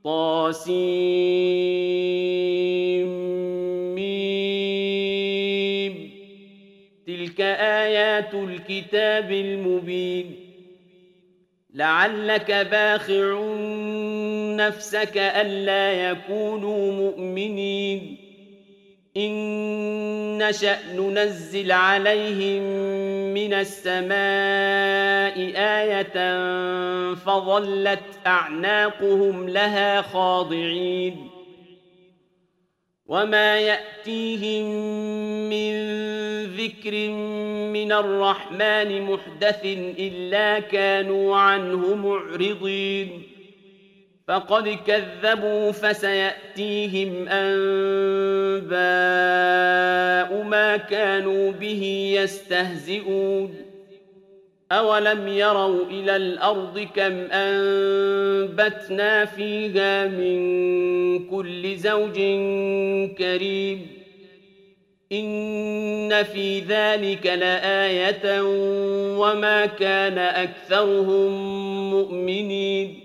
طاسيم. تلك آيات الكتاب المبين. لعلك باخع نفسك ألا يكونوا مؤمنين إن نشأ ننزل عليهم من السماء آية فظلت أعناقهم لها خاضعين وما يأتيهم من ذكر من الرحمن محدث إلا كانوا عنه معرضين فقد كذبوا فسيأتيهم أنباء ما كانوا به يستهزئون أولم يروا إلى الأرض كم أنبتنا فيها من كل زوج كريم إن في ذلك لآية وما كان أكثرهم مؤمنين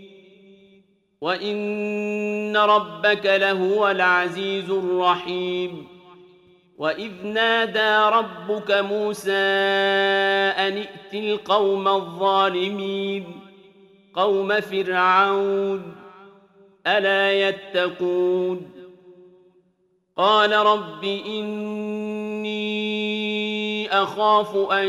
وإن ربك لهو العزيز الرحيم وإذ نادى ربك موسى أن ائت القوم الظالمين قوم فرعون ألا يتقون قال رب إني أخاف أن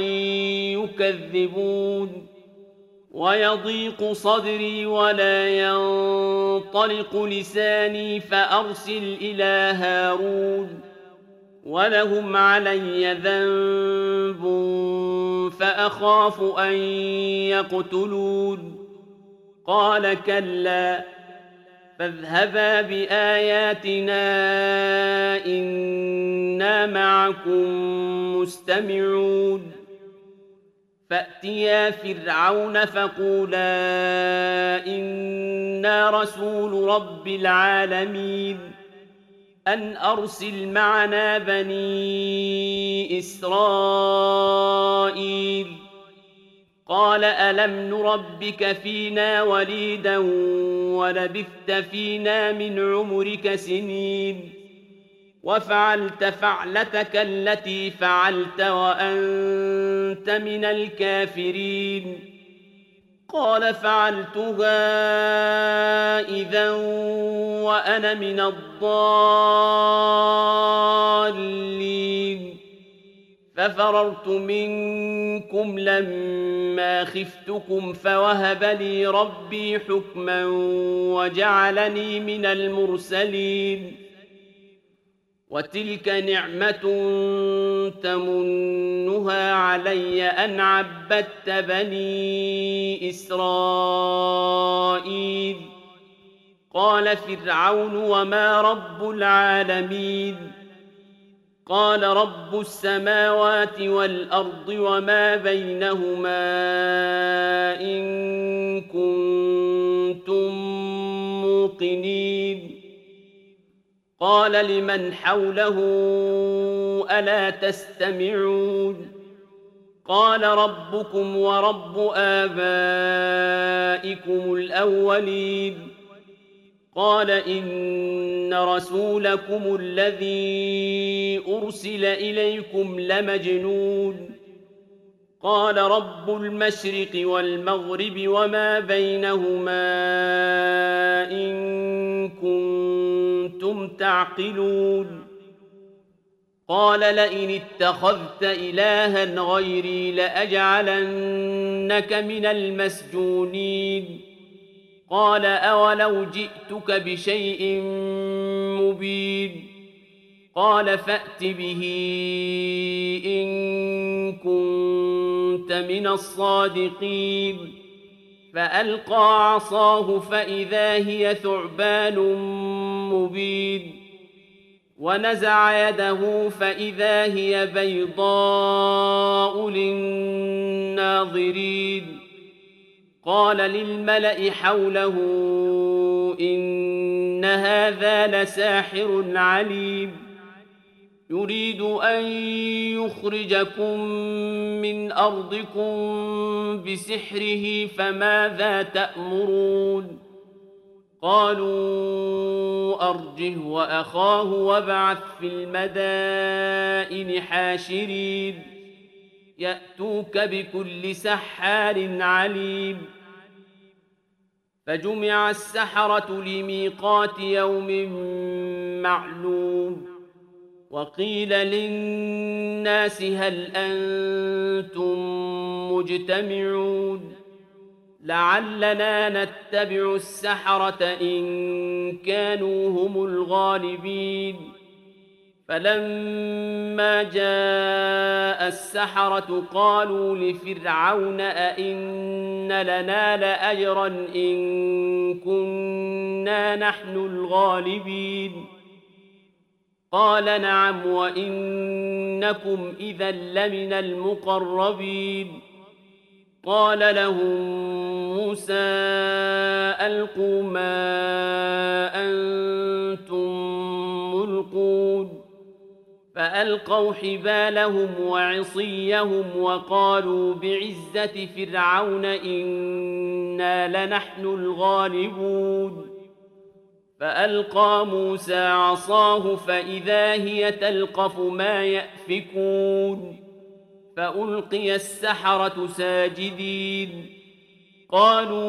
يكذبون ويضيق صدري ولا ينطلق لساني فأرسل إلى هارون ولهم علي ذنب فأخاف أن يقتلون قال كلا فاذهبا بآياتنا إنا معكم مستمعون فأتيا فرعون فقولا إنا رسول رب العالمين أن أرسل معنا بني إسرائيل قال ألم نربك فينا وليدا ولبثت فينا من عمرك سنين وفعلت فعلتك التي فعلت وأنت من الكافرين قال فعلتها إذا وأنا من الضالين ففررت منكم لما خفتكم فوهب لي ربي حكما وجعلني من المرسلين وتلك نعمة تمنها علي أن عبدت بني إسرائيل قال فرعون وما رب العالمين قال رب السماوات والأرض وما بينهما إن كنتم موقنين قال لمن حوله ألا تستمعون قال ربكم ورب آبائكم الأولين قال إن رسولكم الذي أرسل إليكم لمجنون قال رب المشرق والمغرب وما بينهما إن كنتم تعقلون قال لئن اتخذت إلها غيري لأجعلنك من المسجونين قال أولو جئتك بشيء مبين قال فأت به إن كنت من الصادقين فألقى عصاه فإذا هي ثعبان مبين ونزع يده فإذا هي بيضاء للناظرين قال للملأ حوله إن هذا لساحر عليم يريد أن يخرجكم من أرضكم بسحره فماذا تأمرون قالوا أرجه وأخاه وابعث في المدائن حاشرين يأتوك بكل سحار عليم. فجمع السحرة لميقات يوم معلوم. وقيل للناس هل أنتم مجتمعون لعلنا نتبع السحرة إن كانوا هم الغالبين. فلما جاء السحرة قالوا لفرعون أئن لنا لأجرا إن كنا نحن الغالبين. قال نعم وإنكم إذا لمن المقربين. قال لهم موسى ألقوا ما أنتم ملقون. فألقوا حبالهم وعصيهم وقالوا بعزة فرعون إنا لنحن الغالبون. فألقى موسى عصاه فإذا هي تلقف ما يأفكون. فألقي السحرة ساجدين قالوا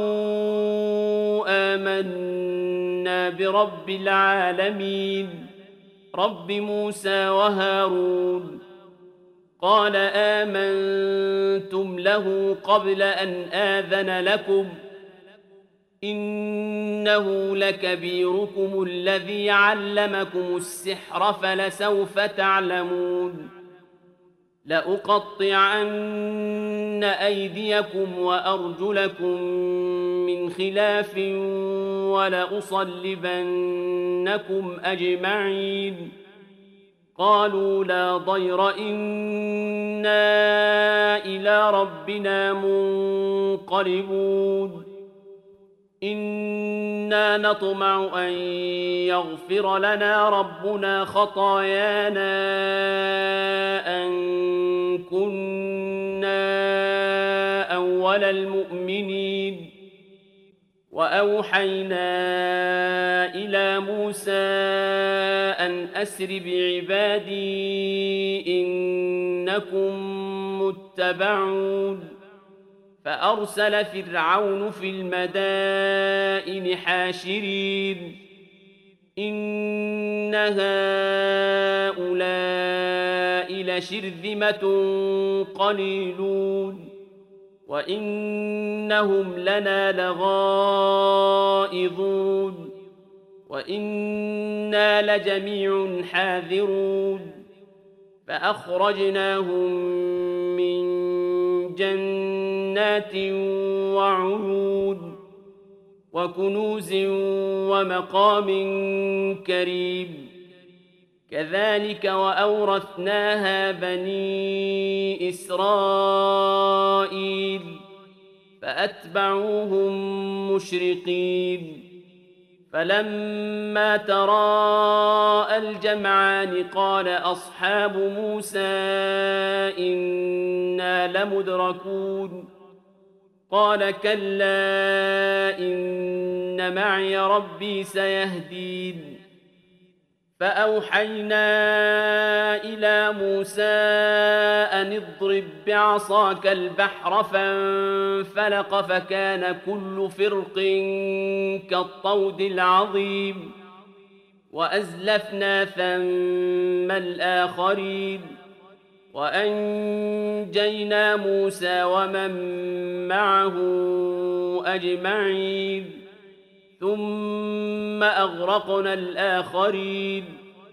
آمنا برب العالمين رب موسى وهارون. قال آمنتم له قبل أن آذن لكم إنه لكبيركم الذي علمكم السحر فلسوف تعلمون. لأقطعن أيديكم وأرجلكم من خلاف ولأصلبنكم أجمعين. قالوا لا ضير إنا إلى ربنا منقلبون. إنا نطمع أن يغفر لنا ربنا خطايانا أن كنا أول المؤمنين. وأوحينا إلى موسى أن أسر بعبادي إنكم متبعون. فأرسل فرعون في المدائن حاشرين إن هؤلاء لشرذمة قليلون وإنهم لنا لغائظون وإنا لجميع حاذرون. فأخرجناهم من جنات وعيون وكنوز ومقام كريم. كذلك وأورثناها بني إسرائيل فأتبعوهم مشرقين. فلما تراءى الجمعان قال أصحاب موسى إنا لمدركون. قال كلا إن معي ربي سيهدين. فأوحينا إلى موسى أن اضرب بعصاك البحر فانفلق فكان كل فرق كالطود العظيم. وأزلفنا ثم الآخرين وأنجينا موسى ومن معه أجمعين ثم أغرقنا الآخرين.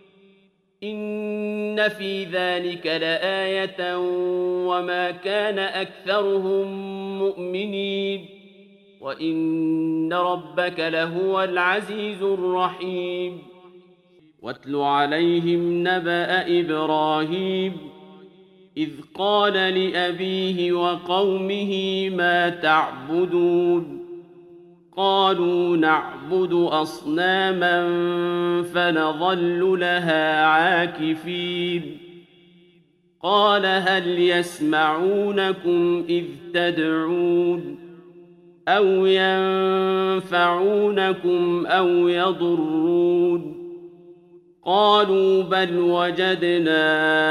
إن في ذلك لآية وما كان أكثرهم مؤمنين وإن ربك لهو العزيز الرحيم. واتل عليهم نبأ إبراهيم إذ قال لأبيه وقومه ما تعبدون. قالوا نعبد أصناما فنظل لها عاكفين. قال هل يسمعونكم إذ تدعون أو ينفعونكم أو يضرون قالوا بل وجدنا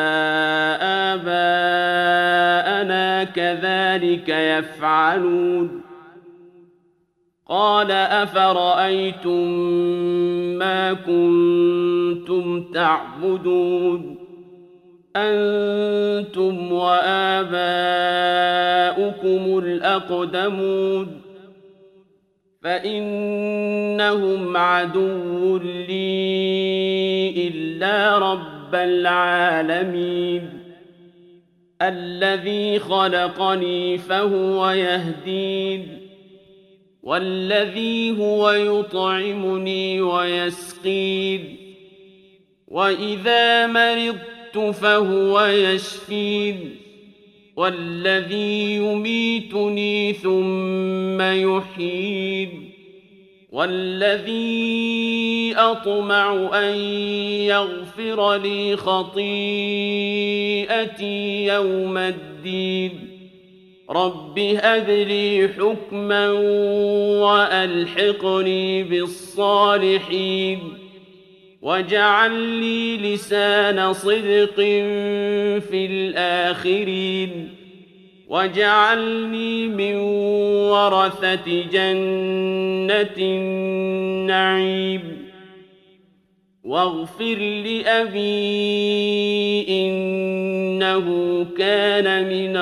آباءنا كذلك يفعلون قال أفرأيتم ما كنتم تعبدون أنتم وآباؤكم الأقدمون فإنهم عدو لي إلا رب العالمين الذي خلقني فهو يهدين والذي هو يطعمني ويسقين وإذا مرضت فهو يشفين والذي يميتني ثم يحيين والذي أطمع أن يغفر لي خطيئتي يوم الدين رب هب لي حكما وألحقني بالصالحين واجعل لي لسان صدق في الآخرين واجعلني من ورثة جنة النعيم واغفر لأبي إنه كان من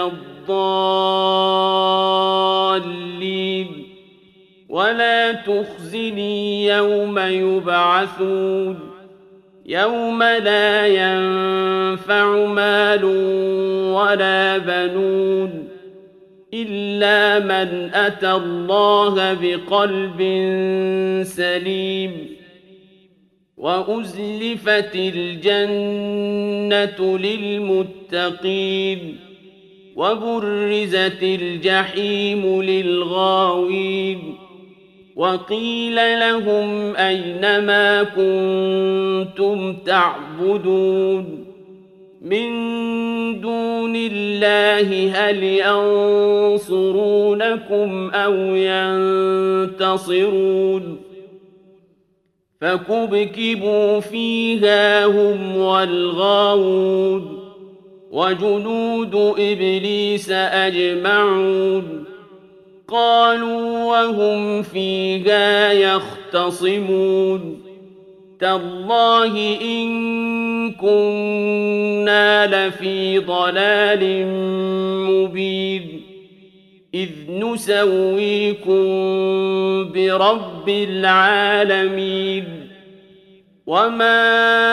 الضالين ولا تخزني يوم يبعثون يوم لا ينفع مال ولا بنون إلا من أتى الله بقلب سليم وأزلفت الجنة للمتقين وبرزت الجحيم للغاوين وقيل لهم أين ما كنتم تعبدون من دون الله هل ينصرونكم أو ينتصرون فكبكبوا فيها هم والغاوون وجنود إبليس أجمعون قالوا وهم فيها يختصمون تالله إن كنا لفي ضلال مبين إذ نسويكم برب العالمين وما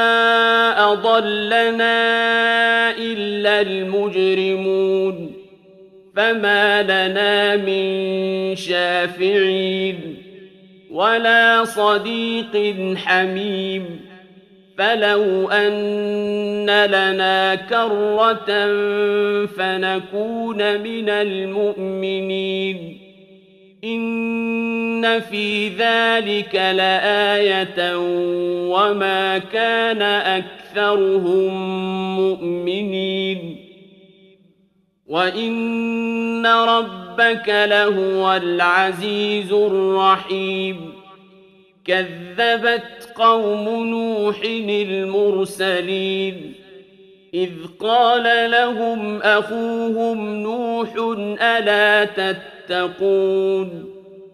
أضلنا إلا المجرمون فما لنا من شافعين ولا صديق حميم فلو أن لنا كرة فنكون من المؤمنين إن في ذلك لآية وما كان أكثرهم مؤمنين وإن ربك لهو العزيز الرحيم كذبت قوم نوح المرسلين إذ قال لهم أخوهم نوح ألا تتقون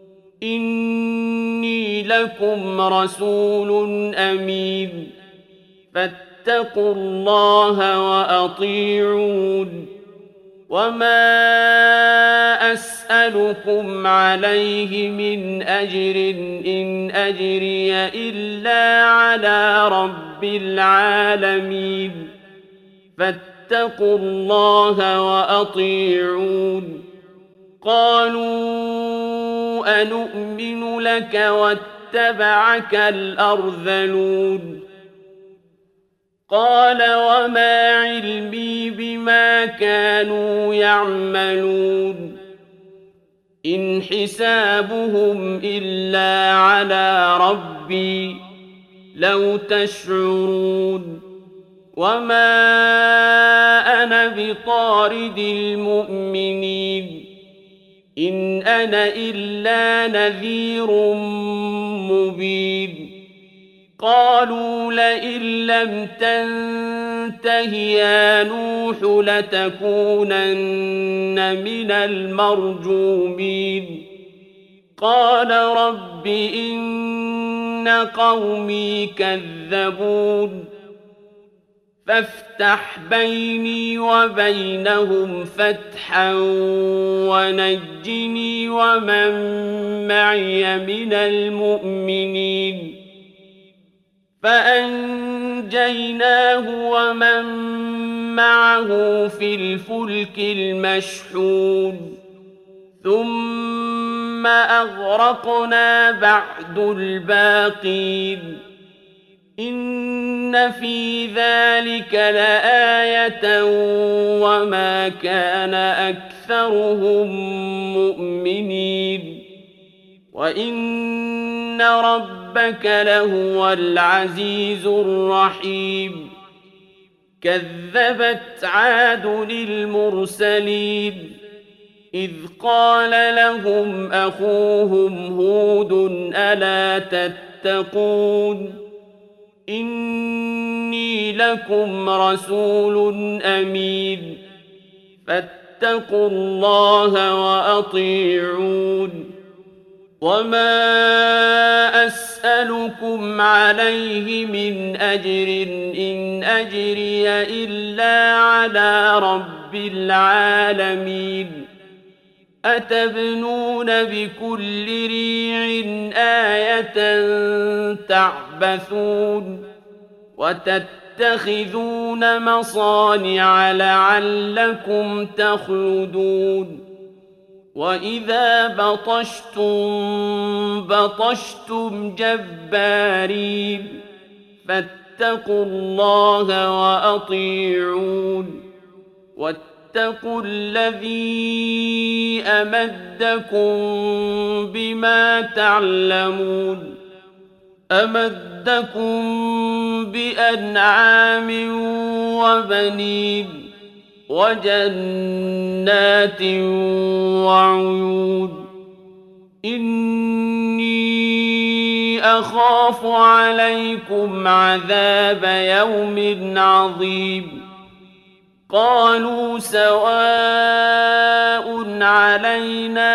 إني لكم رسول أمين فاتقوا الله وأطيعون وما أسألكم عليه من أجر إن أجري إلا على رب العالمين فاتقوا الله وأطيعون قالوا أنؤمن لك واتبعك الأرذلون قال وما علمي بما كانوا يعملون إن حسابهم إلا على ربي لو تشعرون وما أنا بطارد المؤمنين إن أنا إلا نذير مبين قالوا لئن لم تنته يا نوح لتكونن من المرجومين قال رب إن قومي كذبون فافتح بيني وبينهم فتحا ونجني ومن معي من المؤمنين فأنجيناه ومن معه في الفلك المشحون ثم أغرقنا بعد الباقين إن في ذلك لآية وما كان أكثرهم مؤمنين وإن ربك لهو العزيز الرحيم كذبت عاد المرسلين إذ قال لهم أخوهم هود ألا تتقون إني لكم رسول أمين فاتقوا الله وأطيعون وما أسألكم عليه من أجر إن أجري إلا على رب العالمين أتبنون بكل ريع آية تعبثون وتتخذون مصانع لعلكم تخلدون وإذا بطشتم جبارين فاتقوا الله وأطيعون واتقوا الذي أمدكم بما تعلمون أمدكم بأنعام وبنين وجنات وعيون إني أخاف عليكم عذاب يوم عظيم قالوا سواء علينا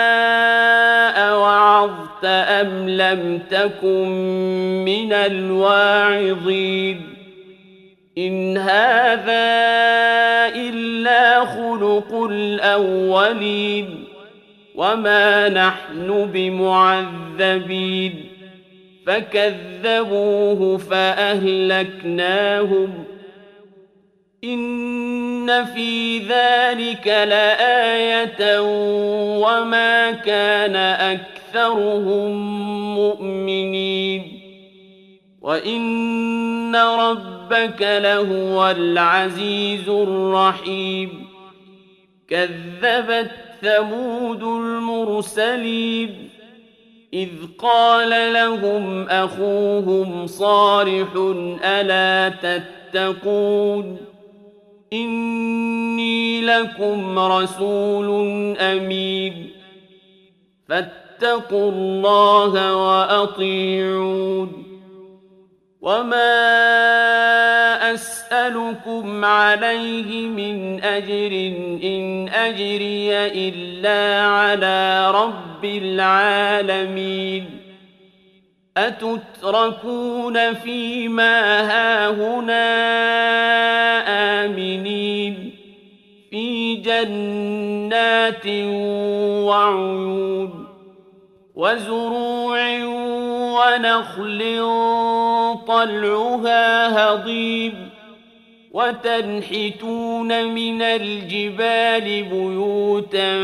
أوعظت أم لم تكن من الواعظين إن هذا إلا خلق الأولين وما نحن بمعذبين فكذبوه فأهلكناهم إن في ذلك لآية وما كان أكثرهم مؤمنين وإن ربك لهو العزيز الرحيم كذبت ثمود المرسلين إذ قال لهم أخوهم صالح ألا تتقون إني لكم رسول أمين فاتقوا الله وأطيعون وما أسألكم عليه من أجر إن أجري إلا على رب العالمين أتتركون فيما هاهنا آمنين في جنات وعيون وزروع ونخل طلعها هضيم وتنحتون من الجبال بيوتا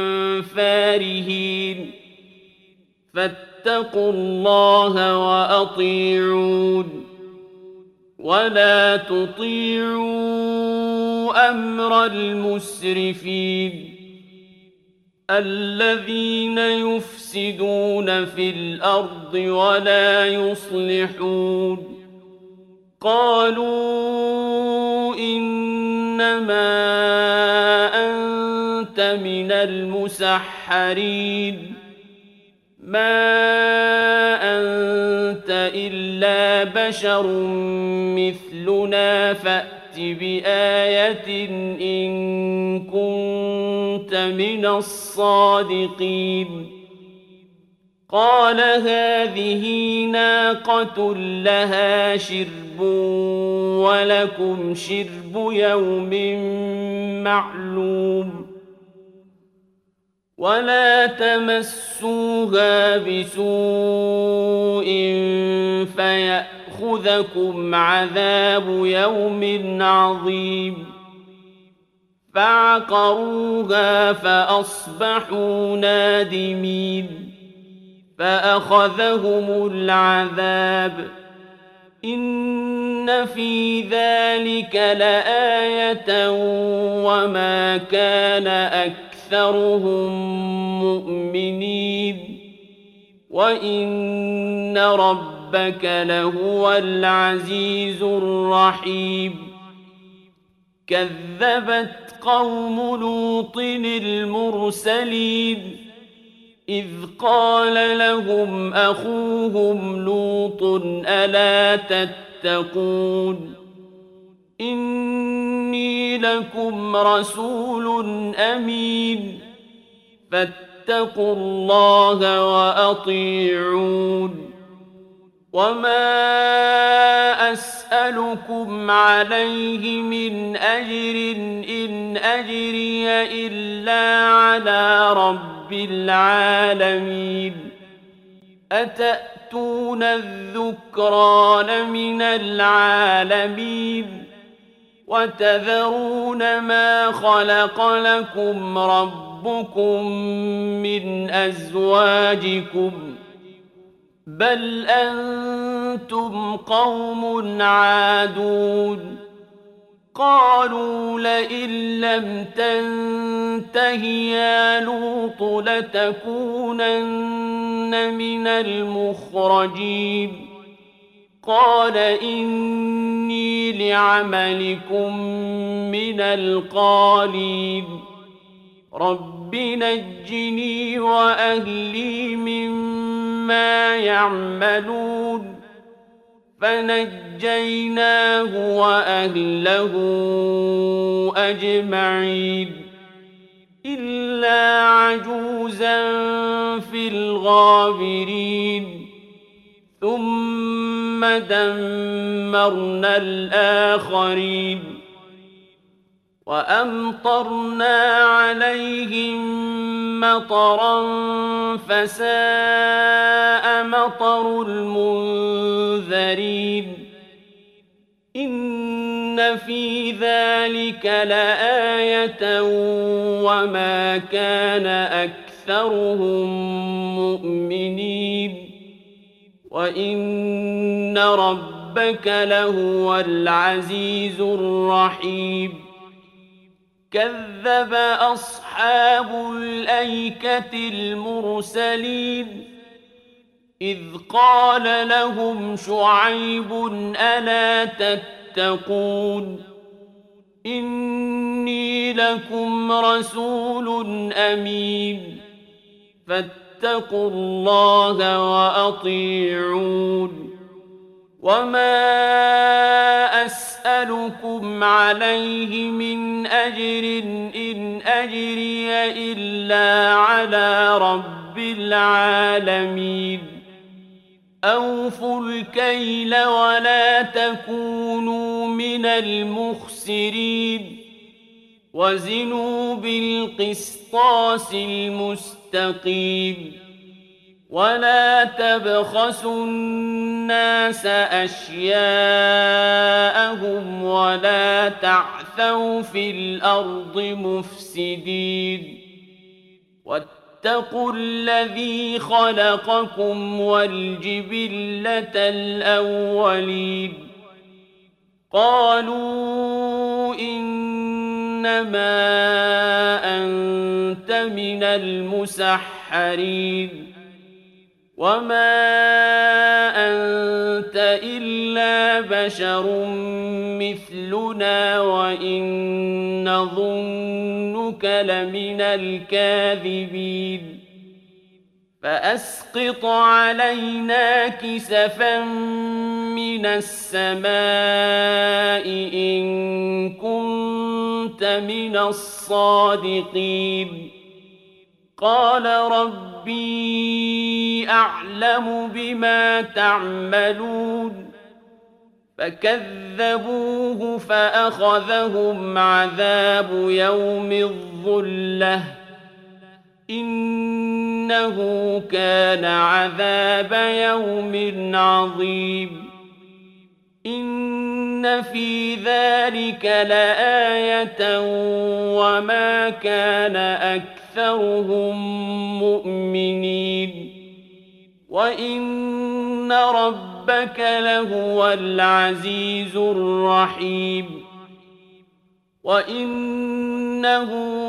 فارهين فاتقوا الله وأطيعون ولا تطيعوا أمر المسرفين الذين يفسدون في الأرض ولا يصلحون قالوا إنما أنت من المسحرين ما أنت إلا بشر مثلنا فأت بآية إن كنت من الصادقين قال هذه ناقة لها شرب ولكم شرب يوم معلوم ولا تمسوها بسوء فيأخذكم عذاب يوم عظيم فعقروها فأصبحوا نادمين فأخذهم العذاب إن في ذلك لآية وما كان أكثرهم مؤمنين وإن ربك لهو العزيز الرحيم كذبت قوم لوط المرسلين إذ قال لهم أخوهم لوط ألا تتقون إني لكم رسول أمين فاتقوا الله وأطيعون وما أسألكم عليه من أجر إن أجري إلا على رب العالمين أتأتون الذكران من العالمين وتذرون ما خلق لكم ربكم من أزواجكم بل أنتم قوم عادون قالوا لئن لم تنته يا لوط لتكونن من المخرجين قال إني لعملكم من القالين رب نجني وأهلي مما يعملون فنجيناه وأهله أجمعين إلا عجوزا في الغابرين ثم دمرنا الآخرين وأمطرنا عليهم مطرا فساء مطر المنذرين إن في ذلك لآية وما كان أكثرهم مؤمنين وإن ربك لهو العزيز الرحيم كذب أصحاب الأيكة المرسلين إذ قال لهم شعيب ألا تتقون إني لكم رسول أمين فاتقوا الله وأطيعون وما أسألكم عليه من أجر إن أجري إلا على رب العالمين أوفوا الكيل ولا تكونوا من المخسرين وزنوا بالقسطاس المستقيم ولا تبخسوا الناس أشياءهم ولا تعثوا في الأرض مفسدين واتقوا الذي خلقكم والجبلة الأولين قالوا إنما أنت من المسحرين وما أنت إلا بشر مثلنا وإن نظنك لمن الكاذبين فأسقط علينا كسفا من السماء إن كنت من الصادقين قال ربي أعلم بما تعملون فكذبوه فأخذهم عذاب يوم الظلة إنه كان عذاب يوم عظيم إن في ذلك لآية وما كان أكثرهم مؤمنين وإن ربك لهو العزيز الرحيم وإنه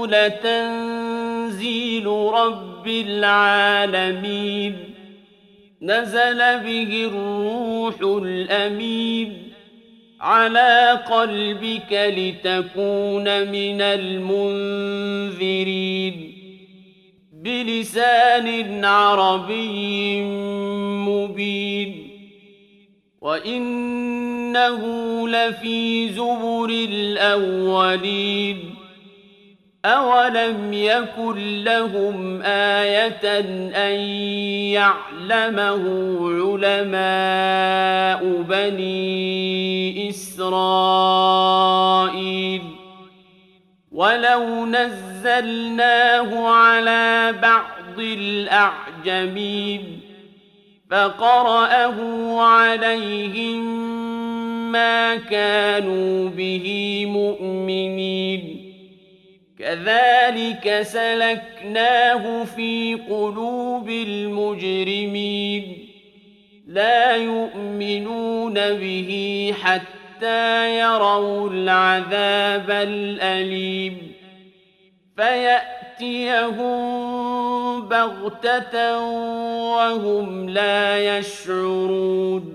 لتنزيل رب العالمين نزل به الروح الأمين على قلبك لتكون من المنذرين بلسان عربي مبين وإنه لفي زبر الأولين أولم يكن لهم آية أن يعلمه علماء بني إسرائيل ولو نزلناه على بعض الأعجمين فقرأه عليهم ما كانوا به مؤمنين كذلك سلكناه في قلوب المجرمين لا يؤمنون به حتى يروا العذاب الأليم فيأتيهم بغتة وهم لا يشعرون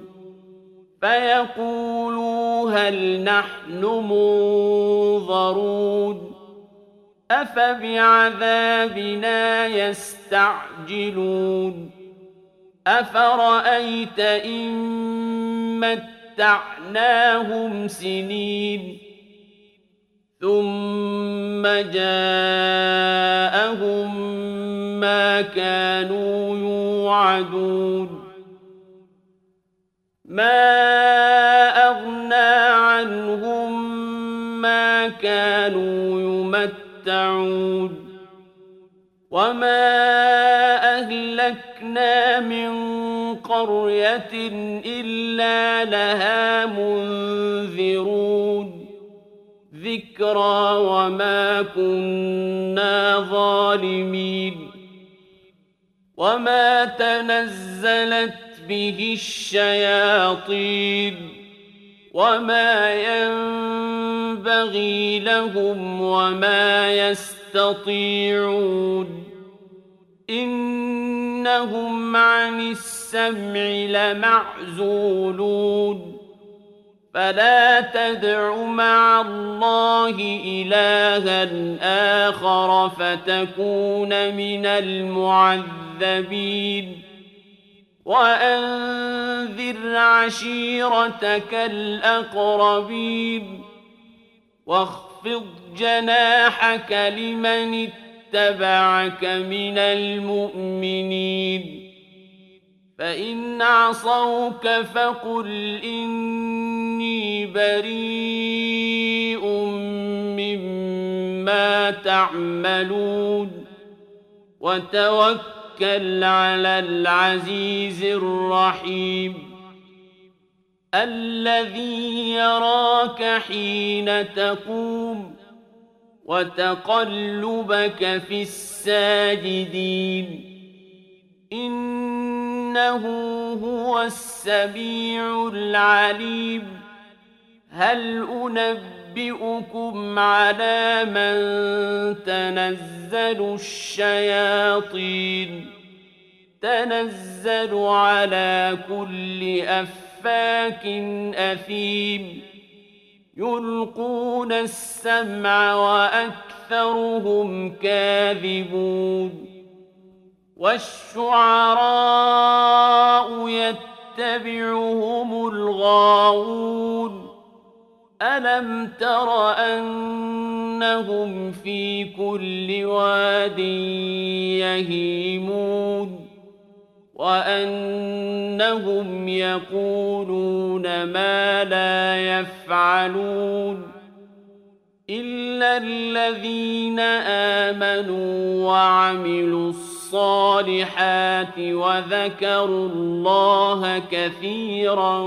فيقولوا هل نحن منظرون أفبعذابنا يستعجلون أفرأيت إن متعناهم سنين ثم جاءهم ما كانوا يوعدون ما أغنى عنهم ما كانوا يمتعون وما أهلكنا من قرية إلا لها منذرون ذكرى وما كنا ظالمين وما تنزلت به الشياطين وما ينبغي لهم وما يستطيعون إنهم عن السمع لمعزولون فلا تدع مع الله إلها آخر فتكون من المعذبين وأنذر عشيرتك الأقربين واخفض جناحك لمن اتبعك من المؤمنين فإن عصوك فقل إني بريء مما تعملون وتوكل على العزيز الرحيم الذي يراك حين تقوم وتقلبك في الساجدين إنه هو السميع العليم هل أنبئكم على من تنزل الشياطين تنزل على كل أفاك أثيم يلقون السمع وأكثرهم كاذبون والشعراء يتبعهم الغاوون ألم تر أنهم في كل واد يهيمون وأنهم يقولون ما لا يفعلون إلا الذين آمنوا وعملوا الصالحات وذكروا الله كثيرا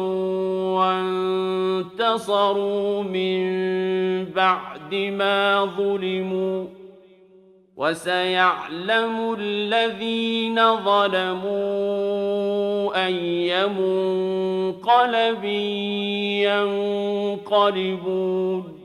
وانتصروا من بعد ما ظلموا وسيعلم الذين ظلموا أي منقلب ينقلبون